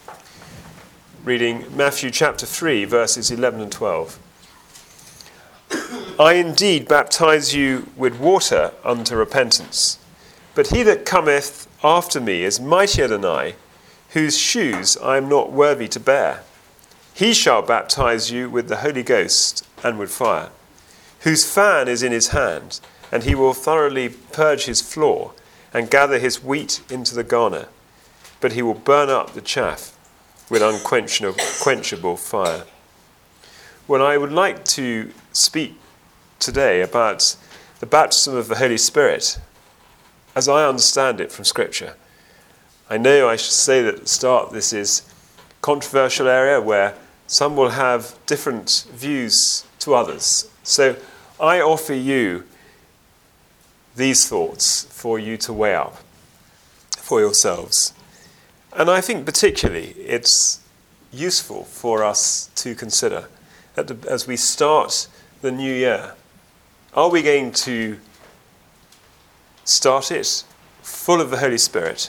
Reading Matthew chapter 3, verses 11 and 12. I indeed baptize you with water unto repentance, but he that cometh after me is mightier than I, whose shoes I am not worthy to bear. He shall baptize you with the Holy Ghost and with fire, whose fan is in his hand, and he will thoroughly purge his floor and gather his wheat into the garner, but he will burn up the chaff with unquenchable fire. Well, I would like to speak today about the baptism of the Holy Spirit as I understand it from Scripture. I know I should say that at the start this is a controversial area where some will have different views to others. So I offer you these thoughts for you to weigh up for yourselves. And I think particularly it's useful for us to consider as we start the new year. Are we going to start it full of the Holy Spirit?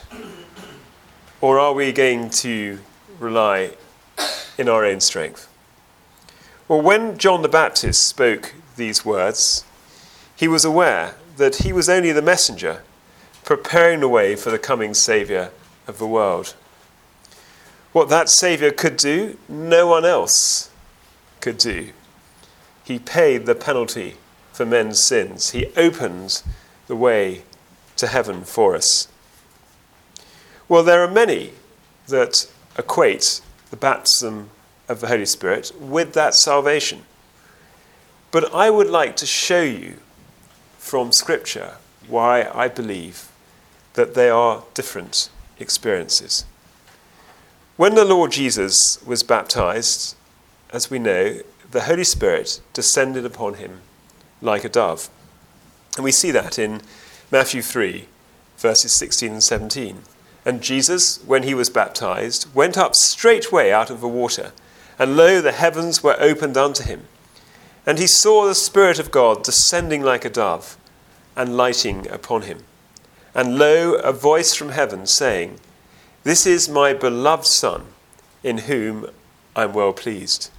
Or are we going to rely in our own strength? Well, when John the Baptist spoke these words, he was aware that he was only the messenger preparing the way for the coming Saviour of the world. What that Saviour could do, no one else could do. He paid the penalty for men's sins. He opened the way to heaven for us. Well, there are many that equate the baptism of the Holy Spirit with that salvation. But I would like to show you from Scripture why I believe that they are different experiences. When the Lord Jesus was baptized, as we know, the Holy Spirit descended upon him like a dove. And we see that in Matthew 3, verses 16 and 17. And Jesus, when he was baptized, went up straightway out of the water, and lo, the heavens were opened unto him. And he saw the Spirit of God descending like a dove, and lighting upon him. And lo, a voice from heaven saying, This is my beloved Son, in whom I am well pleased.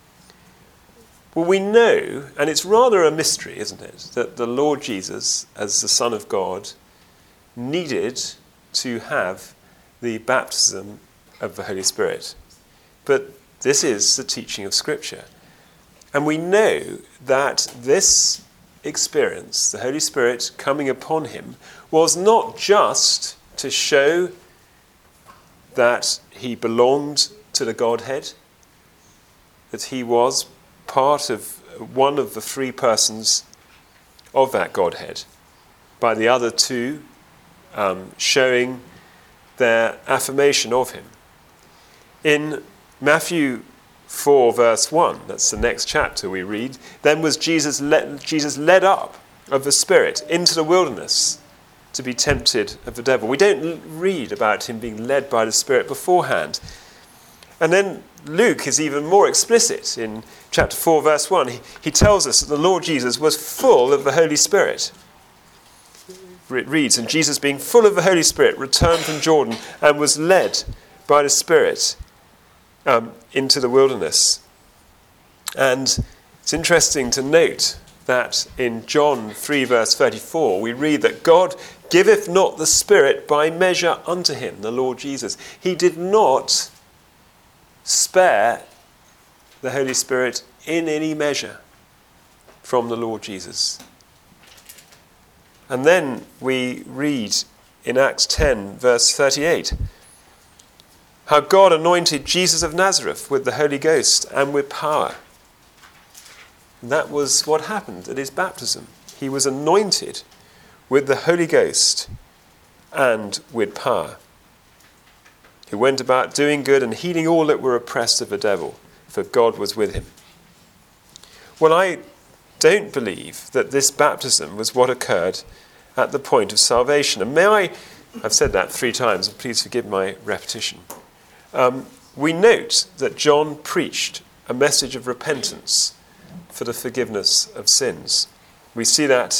Well, we know, and it's rather a mystery, isn't it, that the Lord Jesus, as the Son of God, needed to have the baptism of the Holy Spirit. But this is the teaching of Scripture. And we know that this experience, the Holy Spirit coming upon him, was not just to show that he belonged to the Godhead, that he was part of one of the three persons of that Godhead, by the other two showing their affirmation of him. In Matthew 4, verse 1, that's the next chapter we read, then was Jesus led up of the Spirit into the wilderness to be tempted of the devil. We don't read about him being led by the Spirit beforehand. And then Luke is even more explicit in chapter 4, verse 1. He tells us that the Lord Jesus was full of the Holy Spirit. It reads, and Jesus, being full of the Holy Spirit, returned from Jordan and was led by the Spirit into the wilderness. And it's interesting to note that in John 3, verse 34, we read that God giveth not the Spirit by measure unto him, the Lord Jesus. He did not spare the Holy Spirit in any measure from the Lord Jesus. And then we read in Acts 10, verse 38, how God anointed Jesus of Nazareth with the Holy Ghost and with power. And that was what happened at his baptism. He was anointed with the Holy Ghost and with power. He went about doing good and healing all that were oppressed of the devil, for God was with him. Well, I don't believe that this baptism was what occurred at the point of salvation. And I've said that 3 times, and please forgive my repetition. We note that John preached a message of repentance for the forgiveness of sins. We see that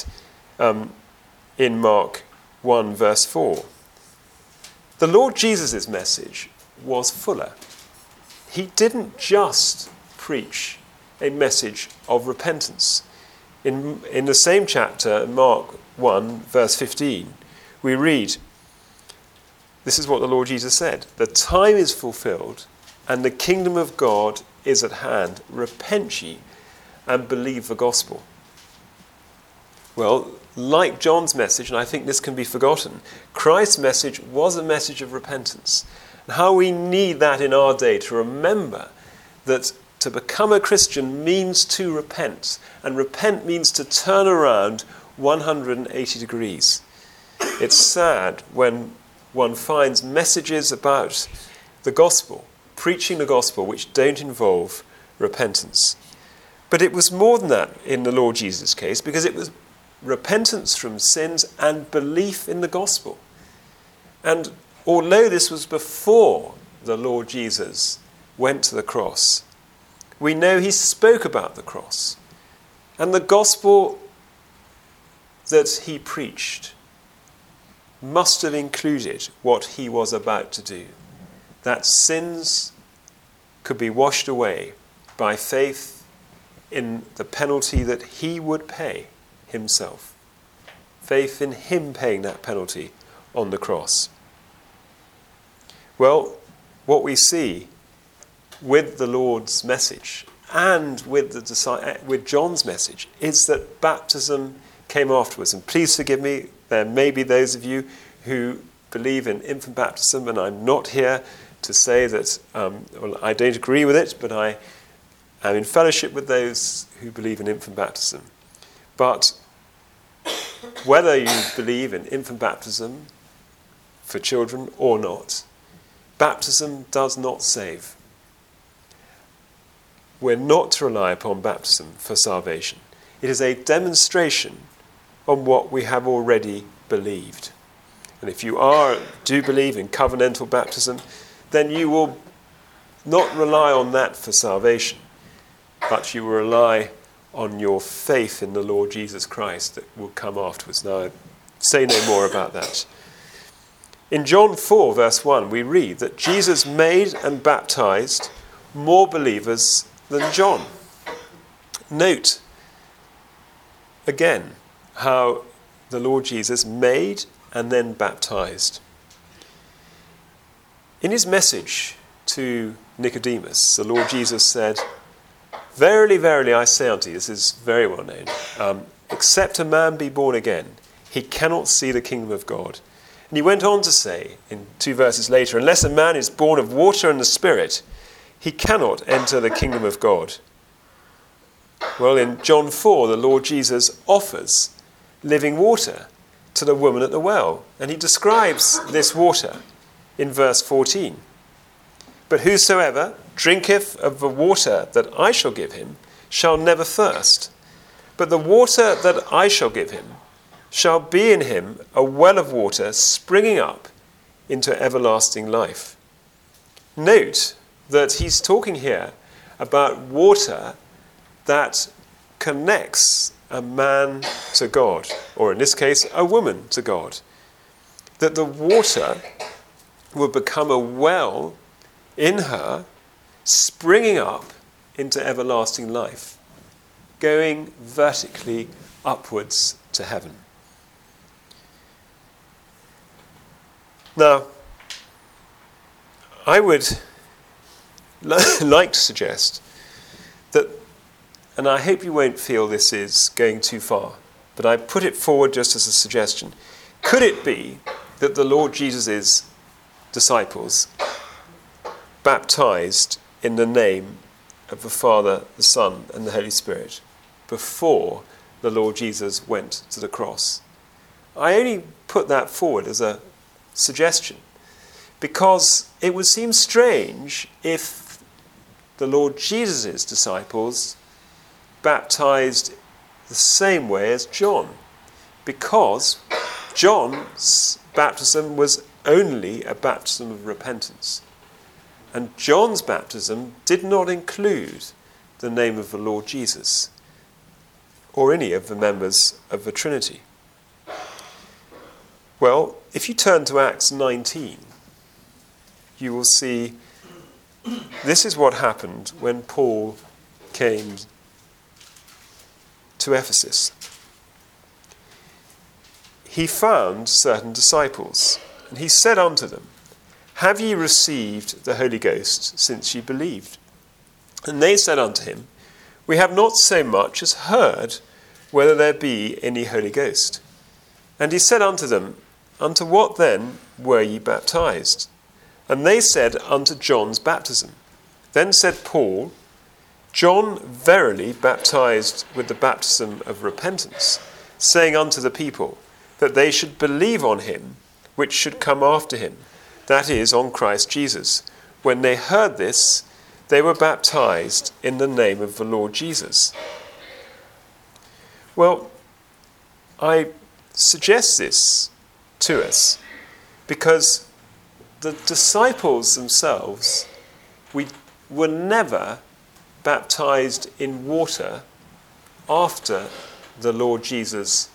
in Mark 1, verse 4. The Lord Jesus' message was fuller. He didn't just preach a message of repentance. In the same chapter, Mark 1, verse 15, we read, this is what the Lord Jesus said, "The time is fulfilled, and the kingdom of God is at hand. Repent ye and believe the gospel." Well, like John's message, and I think this can be forgotten, Christ's message was a message of repentance. And how we need that in our day to remember that to become a Christian means to repent. And repent means to turn around 180 degrees. It's sad when one finds messages about the gospel, preaching the gospel, which don't involve repentance. But it was more than that in the Lord Jesus' case, because it was repentance from sins and belief in the gospel. And although this was before the Lord Jesus went to the cross, we know he spoke about the cross. And the gospel that he preached must have included what he was about to do. That sins could be washed away by faith in the penalty that he would pay himself. Faith in him paying that penalty on the cross. Well, what we see with the Lord's message and with John's message is that baptism came afterwards. And please forgive me, there may be those of you who believe in infant baptism, and I'm not here to say that I don't agree with it, but I am in fellowship with those who believe in infant baptism. But whether you believe in infant baptism for children or not, baptism does not save. We're not to rely upon baptism for salvation. It is a demonstration on what we have already believed. And if you do believe in covenantal baptism, then you will not rely on that for salvation, but you will rely on your faith in the Lord Jesus Christ that will come afterwards. Now, I say no more about that. In John 4, verse 1, we read that Jesus made and baptized more believers than John. Note, again, how the Lord Jesus made and then baptized. In his message to Nicodemus, the Lord Jesus said, "Verily, verily, I say unto you," this is very well known, "except a man be born again, he cannot see the kingdom of God." And he went on to say, in 2 verses later, "Unless a man is born of water and the Spirit, he cannot enter the kingdom of God." Well, in John 4, the Lord Jesus offers living water to the woman at the well. And he describes this water in verse 14. "But whosoever drinketh of the water that I shall give him shall never thirst. But the water that I shall give him shall be in him a well of water springing up into everlasting life." Note that he's talking here about water that connects a man to God, or in this case, a woman to God. That the water will become a well in her, springing up into everlasting life, going vertically upwards to heaven. Now, I would like to suggest that, and I hope you won't feel this is going too far, but I put it forward just as a suggestion. Could it be that the Lord Jesus' disciples baptized in the name of the Father, the Son, and the Holy Spirit before the Lord Jesus went to the cross? I only put that forward as a suggestion because it would seem strange if the Lord Jesus' disciples baptized the same way as John, because John's baptism was only a baptism of repentance, and John's baptism did not include the name of the Lord Jesus or any of the members of the Trinity. Well, if you turn to Acts 19, you will see this is what happened when Paul came to Ephesus. He found certain disciples, and he said unto them, Have ye received the Holy Ghost since ye believed? And they said unto him, We have not so much as heard whether there be any Holy Ghost. And he said unto them, Unto what then were ye baptized? And they said, Unto John's baptism. Then said Paul, John verily baptized with the baptism of repentance, saying unto the people, that they should believe on him which should come after him, that is, on Christ Jesus. When they heard this, they were baptized in the name of the Lord Jesus. Well, I suggest this to us because the disciples themselves were never baptized in water after the Lord Jesus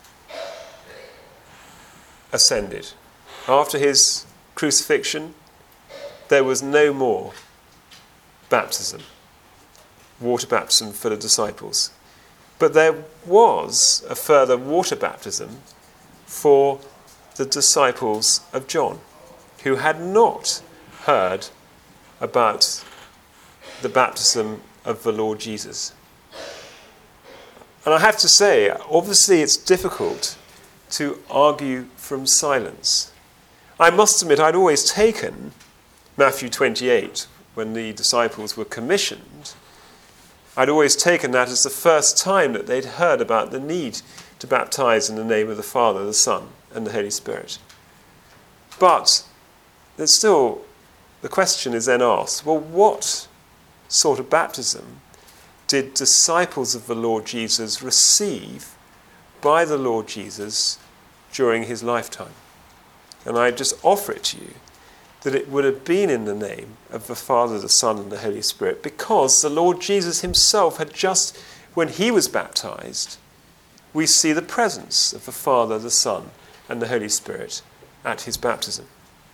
ascended. After his crucifixion, there was no more baptism, water baptism for the disciples. But there was a further water baptism for the disciples of John, who had not heard about the baptism of the Lord Jesus. And I have to say, obviously it's difficult to argue from silence. I must admit I'd always taken Matthew 28, when the disciples were commissioned, I'd always taken that as the first time that they'd heard about the need to baptize in the name of the Father, the Son, and the Holy Spirit. But there's still, the question is then asked, well, what sort of baptism did disciples of the Lord Jesus receive by the Lord Jesus during his lifetime? And I just offer it to you that it would have been in the name of the Father, the Son, and the Holy Spirit, because the Lord Jesus himself had just, when he was baptized, we see the presence of the Father, the Son, and the Holy Spirit at his baptism.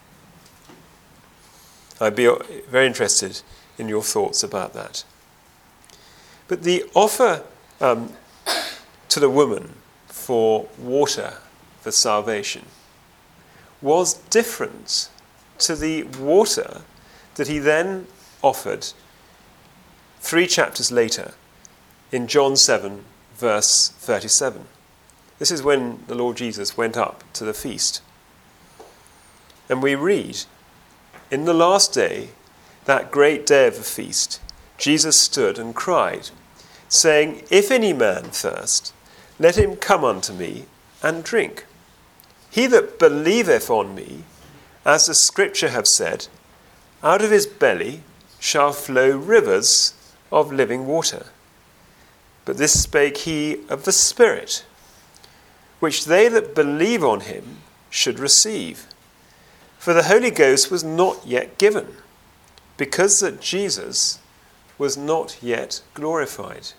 I'd be very interested in your thoughts about that. But the offer to the woman for water for salvation was different to the water that he then offered 3 chapters later in John 7, verse 37. This is when the Lord Jesus went up to the feast. And we read, In the last day, that great day of the feast, Jesus stood and cried, saying, If any man thirst, let him come unto me and drink. He that believeth on me, as the Scripture have said, out of his belly shall flow rivers of living water. But this spake he of the Spirit, which they that believe on him should receive. For the Holy Ghost was not yet given, because that Jesus was not yet glorified.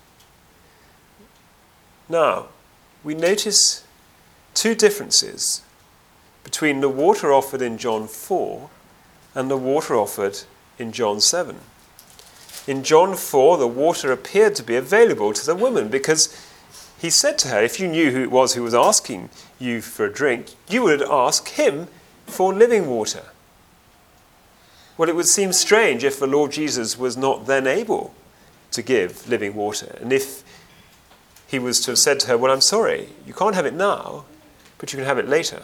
Now, we notice 2 differences between the water offered in John 4 and the water offered in John 7. In John 4, the water appeared to be available to the woman because he said to her, if you knew who it was who was asking you for a drink, you would ask him for living water. Well, it would seem strange if the Lord Jesus was not then able to give living water. And if he was to have said to her, well, I'm sorry, you can't have it now, but you can have it later.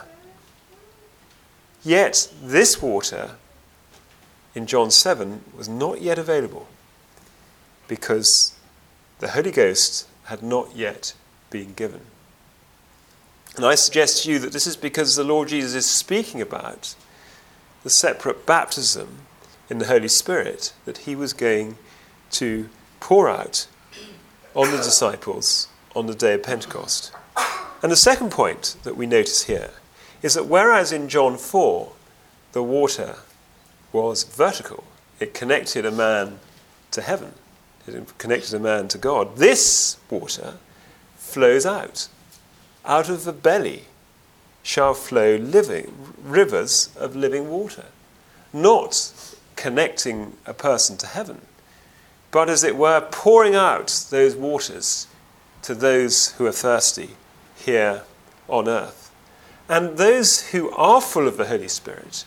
Yet this water in John 7 was not yet available because the Holy Ghost had not yet been given. And I suggest to you that this is because the Lord Jesus is speaking about the separate baptism in the Holy Spirit that he was going to pour out on the disciples on the day of Pentecost. And the second point that we notice here is that whereas in John 4 the water was vertical, it connected a man to heaven, it connected a man to God, this water flows out. Out of the belly shall flow rivers of living water. not connecting a person to heaven, but as it were, pouring out those waters to those who are thirsty here on earth. And those who are full of the Holy Spirit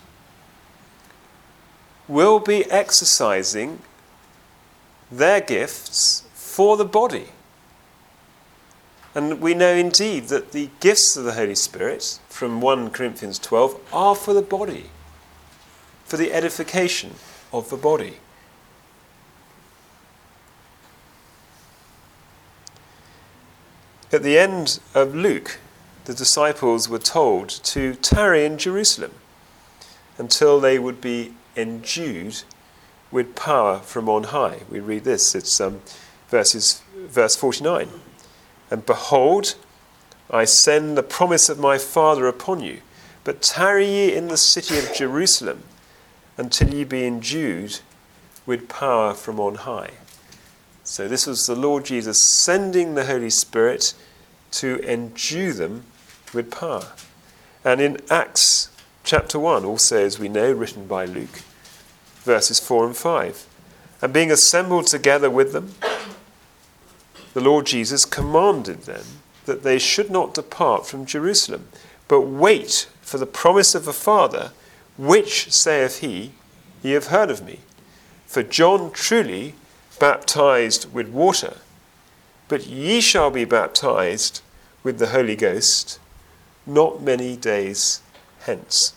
will be exercising their gifts for the body. And we know indeed that the gifts of the Holy Spirit from 1 Corinthians 12 are for the body, for the edification of the body. At the end of Luke, the disciples were told to tarry in Jerusalem until they would be endued with power from on high. We read this, it's verse 49. And behold, I send the promise of my Father upon you, but tarry ye in the city of Jerusalem until ye be endued with power from on high. So this was the Lord Jesus sending the Holy Spirit to endue them with power. And in Acts chapter 1, also as we know, written by Luke, verses 4 and 5. And being assembled together with them, the Lord Jesus commanded them that they should not depart from Jerusalem, but wait for the promise of the Father, which, saith he, ye have heard of me. For John truly baptized with water, but ye shall be baptized with the Holy Ghost not many days hence.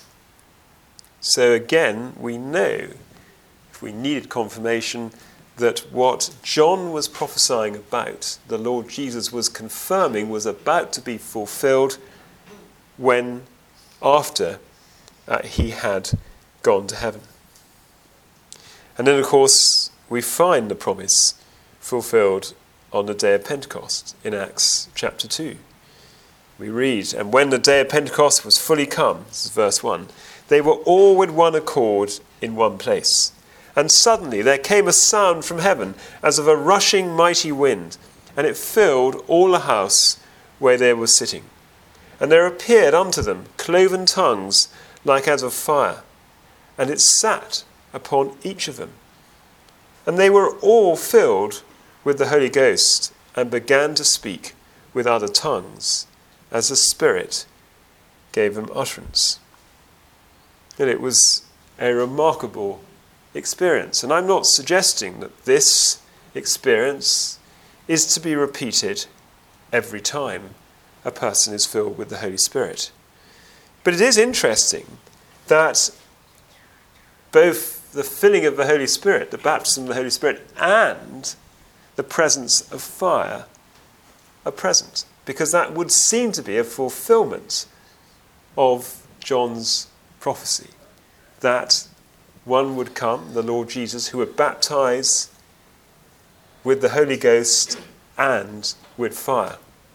So again, we know, if we needed confirmation, that what John was prophesying about, the Lord Jesus was confirming, was about to be fulfilled when, after he had gone to heaven. And then, of course, we find the promise fulfilled on the day of Pentecost in Acts chapter 2. We read, and when the day of Pentecost was fully come, this is verse 1, they were all with one accord in one place. And suddenly there came a sound from heaven as of a rushing mighty wind, and it filled all the house where they were sitting. And there appeared unto them cloven tongues like as of fire, and it sat upon each of them. And they were all filled with the Holy Ghost, and began to speak with other tongues, as the Spirit gave them utterance. And it was a remarkable experience. And I'm not suggesting that this experience is to be repeated every time a person is filled with the Holy Spirit. But it is interesting that both the filling of the Holy Spirit, the baptism of the Holy Spirit, and the presence of fire are present, because that would seem to be a fulfillment of John's prophecy, that one would come, the Lord Jesus, who would baptize with the Holy Ghost and with fire.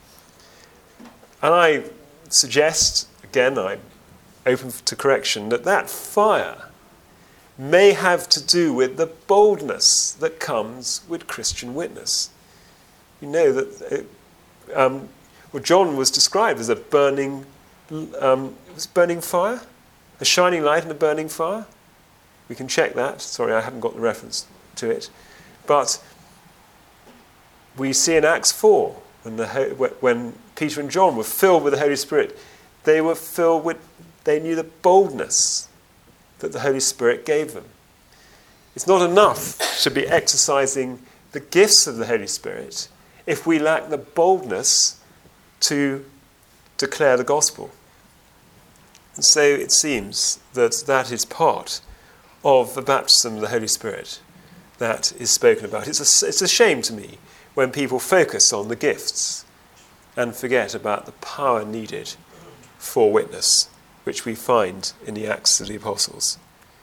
And I suggest, again, I'm open to correction, that fire may have to do with the boldness that comes with Christian witness. You know that John was described as a burning fire, a shining light and a burning fire. We can check that. Sorry, I haven't got the reference to it. But we see in Acts 4, when Peter and John were filled with the Holy Spirit, they knew the boldness that the Holy Spirit gave them. It's not enough to be exercising the gifts of the Holy Spirit if we lack the boldness to declare the gospel. And so it seems that is part of the baptism of the Holy Spirit that is spoken about. It's a shame to me when people focus on the gifts and forget about the power needed for witness, which we find in the Acts of the Apostles.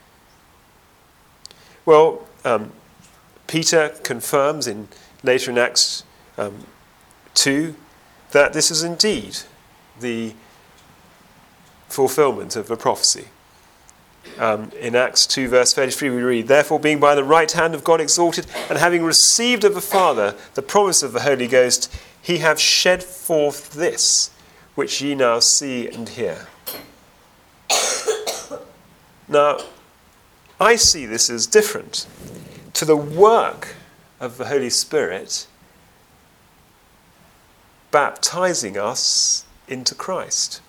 Well, Peter confirms later in Acts 2 that this is indeed the fulfillment of the prophecy. In Acts 2 verse 33 we read, therefore being by the right hand of God exalted, and having received of the Father the promise of the Holy Ghost, he hath shed forth this, which ye now see and hear. Now, I see this as different to the work of the Holy Spirit baptizing us into Christ.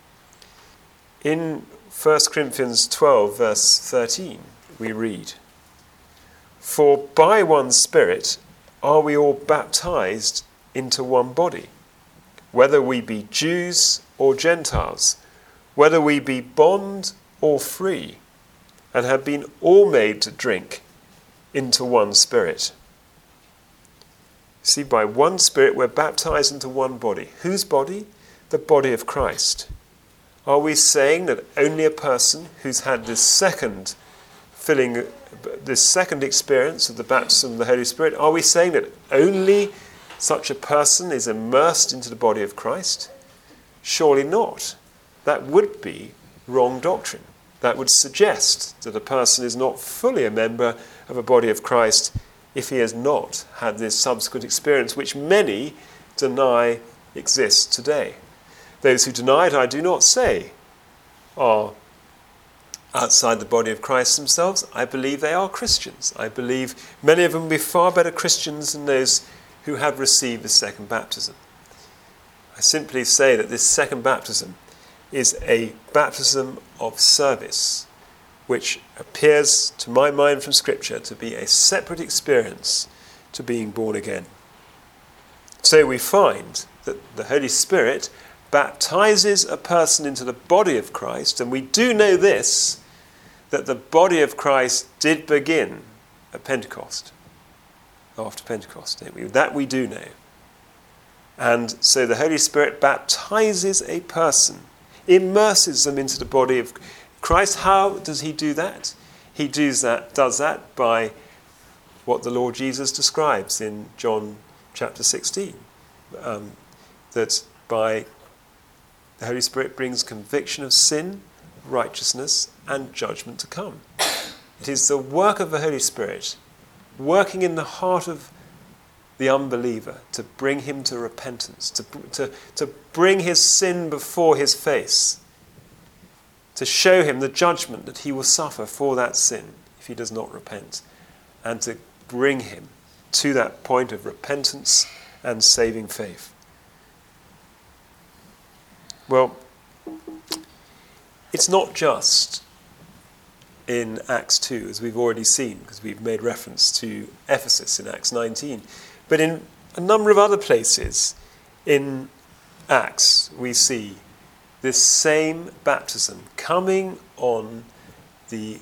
In 1 Corinthians 12, verse 13, we read, "For by one Spirit are we all baptized into one body, whether we be Jews or Gentiles, whether we be bond or free, and have been all made to drink into one Spirit." See, by one Spirit we're baptized into one body. Whose body? The body of Christ. Are we saying that only a person who's had this second experience of the baptism of the Holy Spirit, are we saying that only such a person is immersed into the body of Christ? Surely not. That would be wrong doctrine. That would suggest that a person is not fully a member of a body of Christ if he has not had this subsequent experience, which many deny exists today. Those who deny it, I do not say, are outside the body of Christ themselves. I believe they are Christians. I believe many of them will be far better Christians than those who have received the second baptism. I simply say that this second baptism is a baptism of service, which appears to my mind from Scripture to be a separate experience to being born again. So we find that the Holy Spirit baptizes a person into the body of Christ, and we do know this, that the body of Christ did begin at Pentecost, after Pentecost. That we do know. And so the Holy Spirit baptizes a person, immerses them into the body of Christ. How does he do that? He does that by what the Lord Jesus describes in John chapter 16, that by the Holy Spirit brings conviction of sin, righteousness, and judgment to come. It is the work of the Holy Spirit working in the heart of the unbeliever to bring him to repentance, to bring his sin before his face, to show him the judgment that he will suffer for that sin if he does not repent, and to bring him to that point of repentance and saving faith. Well, it's not just in Acts 2, as we've already seen, because we've made reference to Ephesus in Acts 19, but in a number of other places in Acts we see this same baptism coming on new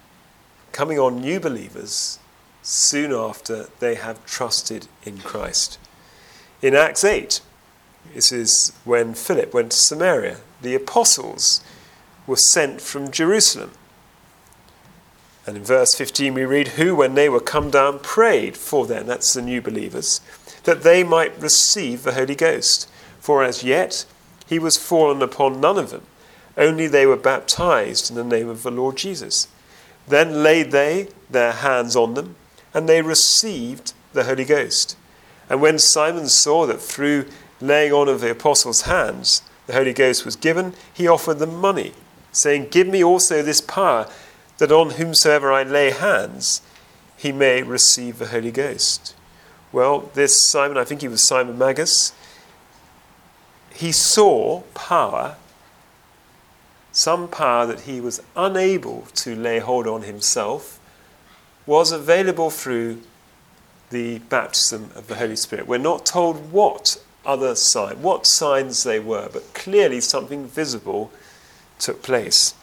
believers soon after they have trusted in Christ. In Acts 8, this is when Philip went to Samaria. The apostles were sent from Jerusalem. And in verse 15 we read, "Who, when they were come down, prayed for them," that's the new believers, "that they might receive the Holy Ghost. For as yet he was fallen upon none of them, only they were baptized in the name of the Lord Jesus. Then laid they their hands on them, and they received the Holy Ghost. And when Simon saw that through laying on of the apostles' hands the Holy Ghost was given, he offered them money, saying, 'Give me also this power, that on whomsoever I lay hands, he may receive the Holy Ghost.'" Well, this Simon, I think he was Simon Magus, he saw power, some power that he was unable to lay hold on himself, was available through the baptism of the Holy Spirit. We're not told what signs they were, but clearly something visible took place.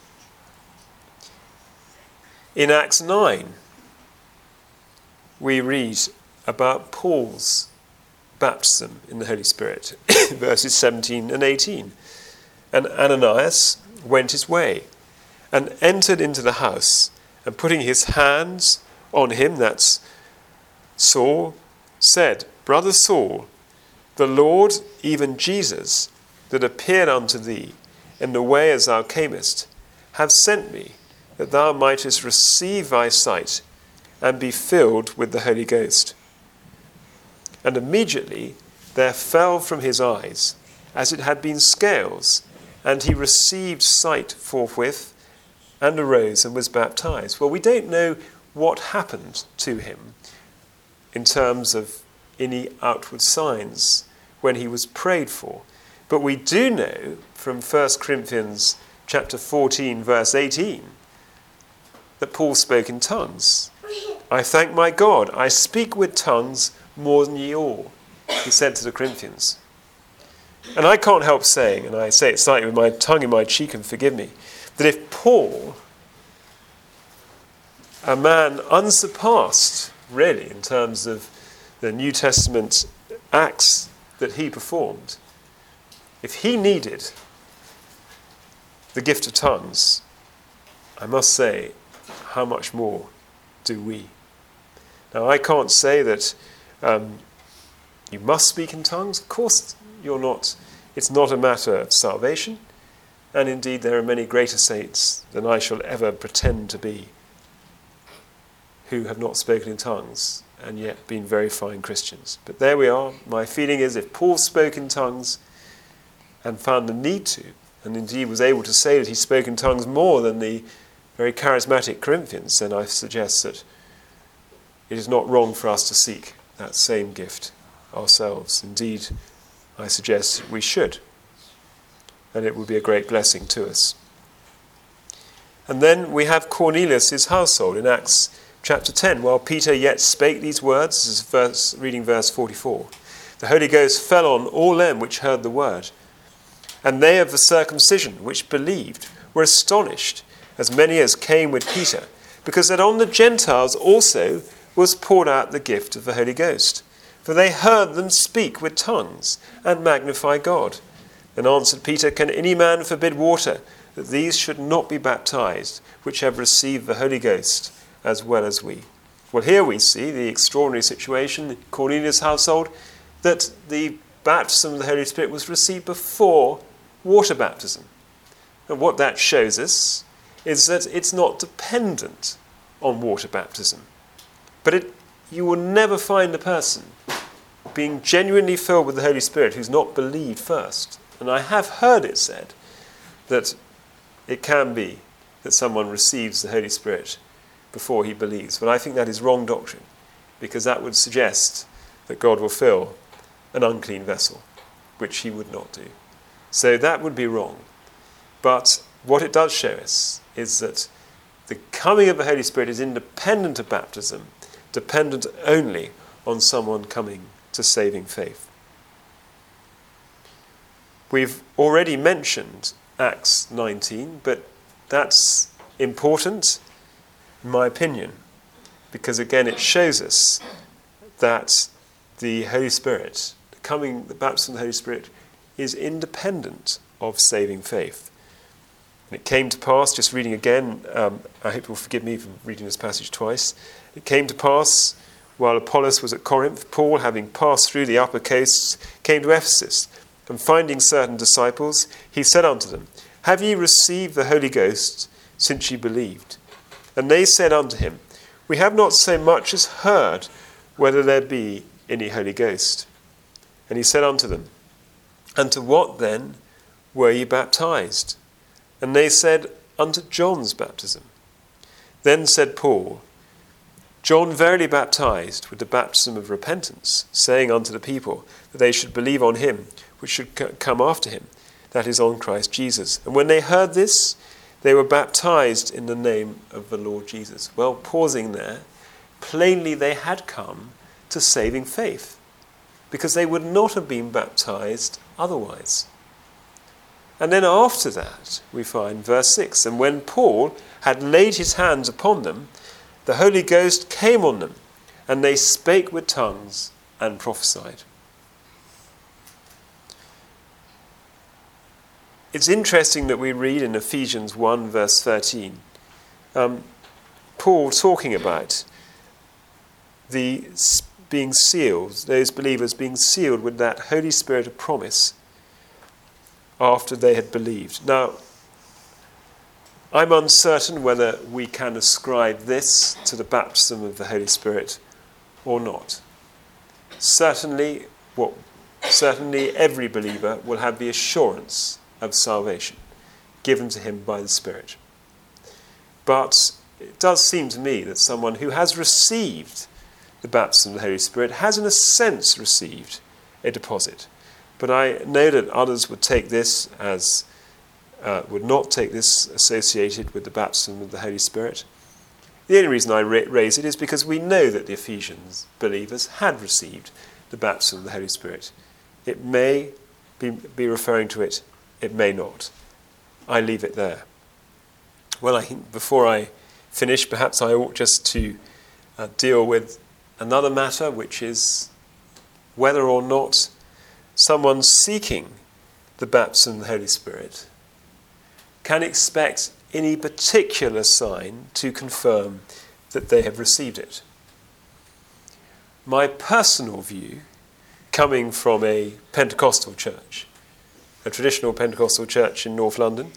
In Acts 9, we read about Paul's baptism in the Holy Spirit, verses 17 and 18. "And Ananias went his way, and entered into the house, and putting his hands on him," that's Saul, "said, 'Brother Saul, the Lord, even Jesus, that appeared unto thee in the way as thou camest, have sent me, that thou mightest receive thy sight, and be filled with the Holy Ghost.' And immediately there fell from his eyes, as it had been scales, and he received sight forthwith, and arose and was baptized. Well, we don't know what happened to him in terms of any outward signs when he was prayed for. But we do know from 1 Corinthians chapter 14, verse 18, that Paul spoke in tongues. I thank my God, I speak with tongues more than ye all, he said to the Corinthians. And I can't help saying, and I say it slightly with my tongue in my cheek, and forgive me, that if Paul, a man unsurpassed, really, in terms of the New Testament acts that he performed, if he needed the gift of tongues, I must say, how much more do we? Now, I can't say that you must speak in tongues. Of course, you're not. It's not a matter of salvation. And indeed, there are many greater saints than I shall ever pretend to be who have not spoken in tongues and yet been very fine Christians. But there we are. My feeling is if Paul spoke in tongues and found the need to, and indeed was able to say that he spoke in tongues more than the very charismatic Corinthians, then I suggest that it is not wrong for us to seek that same gift ourselves. Indeed, I suggest we should. And it would be a great blessing to us. And then we have Cornelius' household in Acts chapter 10. While Peter yet spake these words, this is reading verse 44, the Holy Ghost fell on all them which heard the word. And they of the circumcision which believed were astonished, as many as came with Peter, because that on the Gentiles also was poured out the gift of the Holy Ghost. For they heard them speak with tongues and magnify God. Then answered Peter, can any man forbid water, that these should not be baptized, which have received the Holy Ghost, as well as we? Well, here we see the extraordinary situation in Cornelius' household, that the baptism of the Holy Spirit was received before water baptism. And what that shows us is that it's not dependent on water baptism. But you will never find a person being genuinely filled with the Holy Spirit who's not believed first. And I have heard it said that it can be that someone receives the Holy Spirit before he believes. But I think that is wrong doctrine, because that would suggest that God will fill an unclean vessel, which he would not do. So that would be wrong. But what it does show us is that the coming of the Holy Spirit is independent of baptism, dependent only on someone coming to saving faith. We've already mentioned Acts 19, but that's important, in my opinion, because again it shows us that the Holy Spirit, the baptism of the Holy Spirit, is independent of saving faith. And it came to pass, just reading again, I hope you'll forgive me for reading this passage twice. It came to pass, while Apollos was at Corinth, Paul, having passed through the upper coasts, came to Ephesus, and finding certain disciples, he said unto them, have ye received the Holy Ghost since ye believed? And they said unto him, we have not so much as heard whether there be any Holy Ghost. And he said unto them, unto what then were ye baptized? And they said, unto John's baptism. Then said Paul, John verily baptized with the baptism of repentance, saying unto the people that they should believe on him which should come after him, that is, on Christ Jesus. And when they heard this, they were baptized in the name of the Lord Jesus. Well, pausing there, plainly they had come to saving faith, because they would not have been baptized otherwise. And then after that, we find verse 6, and when Paul had laid his hands upon them, the Holy Ghost came on them, and they spake with tongues and prophesied. It's interesting that we read in Ephesians 1, verse 13, Paul talking about the being sealed, those believers being sealed with that Holy Spirit of promise after they had believed. Now, I'm uncertain whether we can ascribe this to the baptism of the Holy Spirit or not. Certainly every believer will have the assurance of salvation given to him by the Spirit. But it does seem to me that someone who has received the baptism of the Holy Spirit has, in a sense, received a deposit. But I know that others would take this as, would not take this associated with the baptism of the Holy Spirit. The only reason I raise it is because we know that the Ephesians believers had received the baptism of the Holy Spirit. It may be referring to it, it may not. I leave it there. Well, I think before I finish, perhaps I ought just to deal with another matter, which is whether or not someone seeking the baptism of the Holy Spirit can expect any particular sign to confirm that they have received it. My personal view, coming from a Pentecostal church, a traditional Pentecostal church in North London,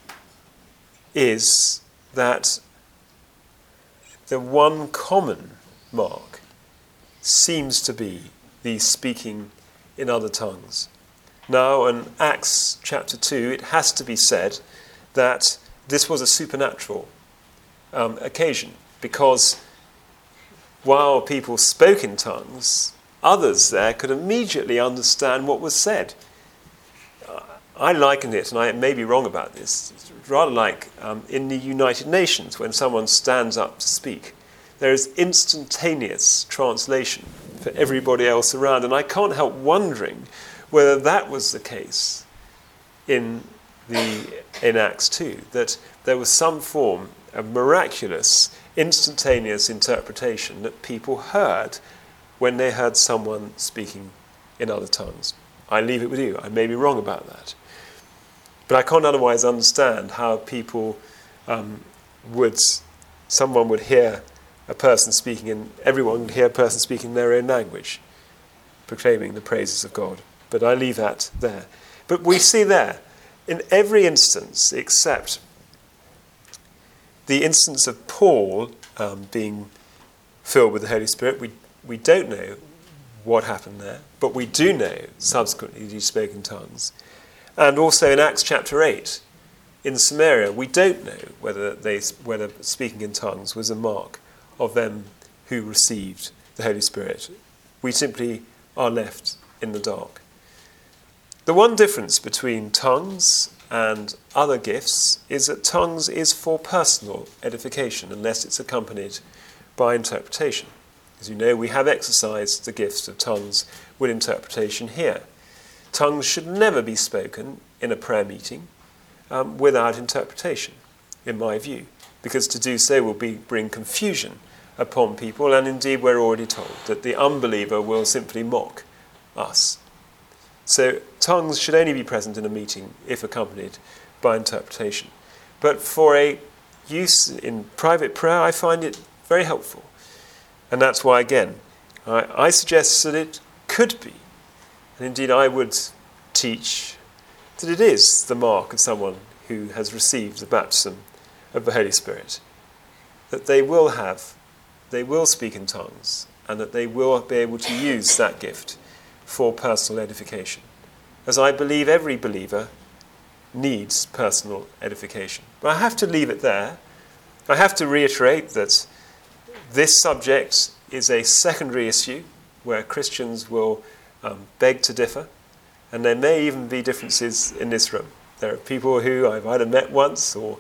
is that the one common mark seems to be the speaking in other tongues. Now, in Acts chapter 2, it has to be said that this was a supernatural occasion, because while people spoke in tongues, others there could immediately understand what was said. I liken it, and I may be wrong about this, it's rather like in the United Nations when someone stands up to speak. There is instantaneous translation for everybody else around, and I can't help wondering whether that was the case in Acts 2, that there was some form of miraculous, instantaneous interpretation that people heard when they heard someone speaking in other tongues. I leave it with you. I may be wrong about that. But I can't otherwise understand how people someone would hear a person speaking everyone would hear a person speaking in their own language, proclaiming the praises of God. But I leave that there. But we see there, in every instance except the instance of Paul being filled with the Holy Spirit, we don't know what happened there, but we do know subsequently he spoke in tongues. And also in Acts chapter 8, in Samaria, we don't know whether speaking in tongues was a mark of them who received the Holy Spirit. We simply are left in the dark. The one difference between tongues and other gifts is that tongues is for personal edification unless it's accompanied by interpretation. As you know, we have exercised the gifts of tongues with interpretation here. Tongues should never be spoken in a prayer meeting without interpretation, in my view, because to do so will bring confusion upon people, and indeed we're already told that the unbeliever will simply mock us. So tongues should only be present in a meeting if accompanied by interpretation. But for a use in private prayer, I find it very helpful. And that's why, again, I suggest that it could be, and indeed I would teach that it is the mark of someone who has received the baptism of the Holy Spirit, that they will speak in tongues, and that they will be able to use that gift for personal edification. As I believe every believer needs personal edification. But I have to leave it there. I have to reiterate that this subject is a secondary issue where Christians will beg to differ, and there may even be differences in this room. There are people who I've either met once or,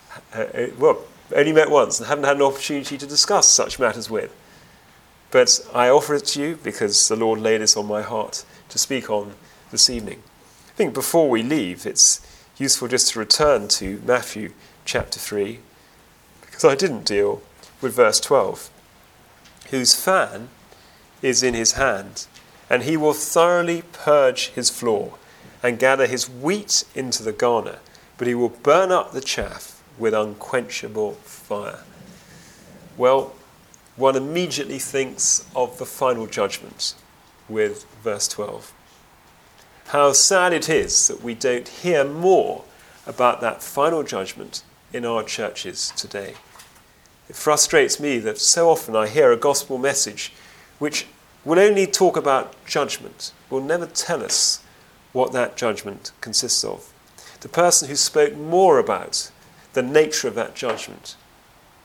only met once and haven't had an opportunity to discuss such matters with. But I offer it to you because the Lord laid this on my heart to speak on this evening. I think before we leave, it's useful just to return to Matthew chapter 3, because I didn't deal with verse 12. Whose fan is in his hand, and he will thoroughly purge his floor and gather his wheat into the garner, but he will burn up the chaff with unquenchable fire. Well, one immediately thinks of the final judgment with verse 12. How sad it is that we don't hear more about that final judgment in our churches today. It frustrates me that so often I hear a gospel message which will only talk about judgment, will never tell us what that judgment consists of. The person who spoke more about the nature of that judgment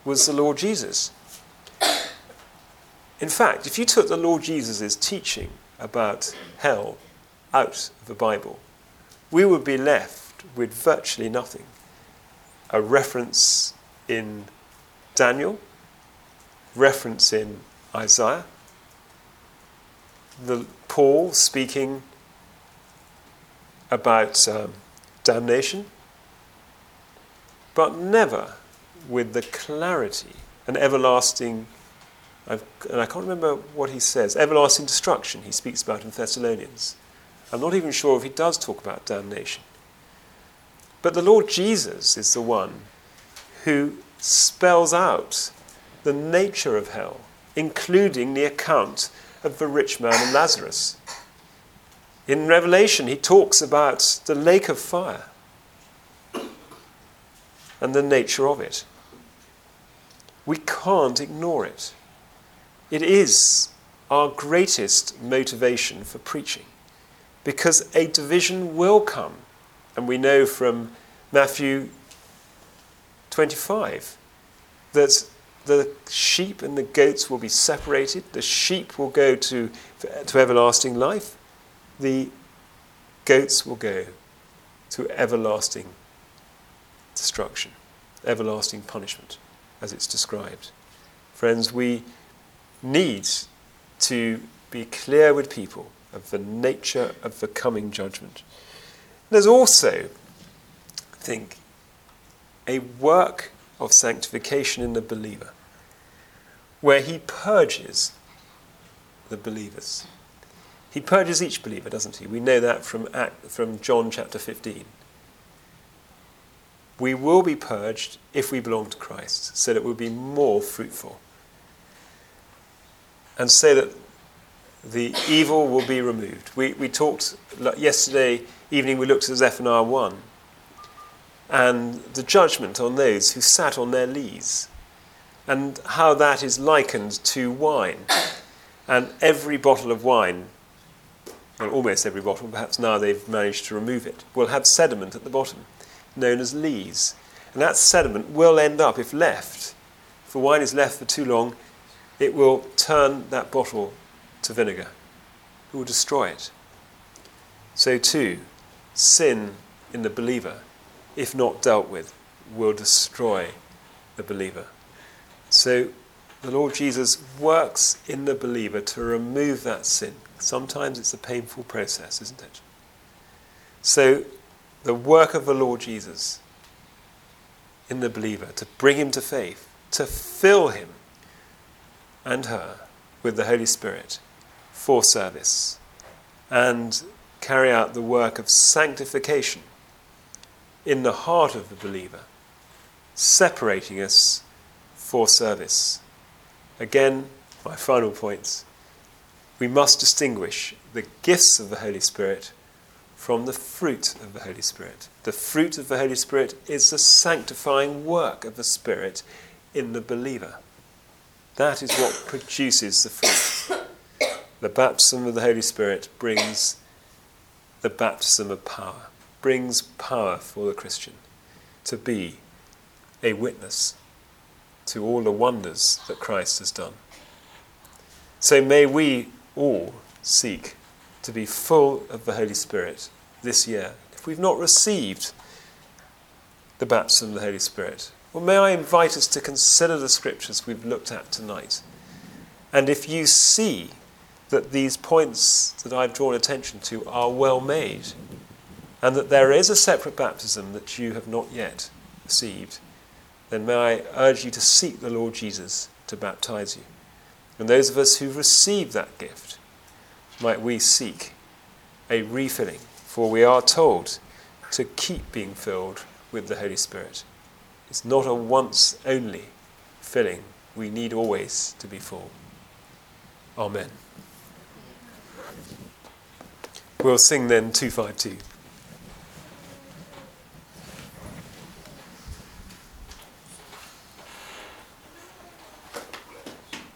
was the Lord Jesus. In fact, if you took the Lord Jesus' teaching about hell out of the Bible, we would be left with virtually nothing. A reference in Daniel, reference in Isaiah, Paul speaking about damnation, but never with the clarity and everlasting, and I can't remember what he says, everlasting destruction he speaks about in Thessalonians. I'm not even sure if he does talk about damnation. But the Lord Jesus is the one who spells out the nature of hell, including the account of the rich man and Lazarus. In Revelation, he talks about the lake of fire and the nature of it. We can't ignore it. It is our greatest motivation for preaching, because a division will come. And we know from Matthew 25 that the sheep and the goats will be separated. The sheep will go to everlasting life. The goats will go to everlasting destruction, everlasting punishment, as it's described. Friends, we need to be clear with people of the nature of the coming judgment. There's also, I think, a work of sanctification in the believer, where he purges the believers. He purges each believer, doesn't he? We know that from John chapter 15. We will be purged if we belong to Christ, so that we'll be more fruitful, and so that the evil will be removed. We talked yesterday evening, we looked at Zephaniah 1 and the judgment on those who sat on their lees, and how that is likened to wine. And every bottle of wine, well, almost every bottle, perhaps now they've managed to remove it, will have sediment at the bottom, known as lees. And that sediment will end up, if left, if the wine is left for too long, it will turn that bottle to vinegar. It will destroy it. So too, sin in the believer, if not dealt with, will destroy the believer. So the Lord Jesus works in the believer to remove that sin. Sometimes it's a painful process, isn't it? So the work of the Lord Jesus in the believer, to bring him to faith, to fill him and her with the Holy Spirit for service, and carry out the work of sanctification in the heart of the believer, separating us for service. Again, my final points. We must distinguish the gifts of the Holy Spirit from the fruit of the Holy Spirit. The fruit of the Holy Spirit is the sanctifying work of the Spirit in the believer. That is what produces the fruit. The baptism of the Holy Spirit brings the baptism of power, brings power for the Christian to be a witness to all the wonders that Christ has done. So may we all seek to be full of the Holy Spirit this year. If we've not received the baptism of the Holy Spirit, well, may I invite us to consider the scriptures we've looked at tonight. And if you see that these points that I've drawn attention to are well made, and that there is a separate baptism that you have not yet received, then may I urge you to seek the Lord Jesus to baptize you. And those of us who've received that gift, might we seek a refilling, for we are told to keep being filled with the Holy Spirit. It's not a once only filling. We need always to be full. Amen. We'll sing then 252.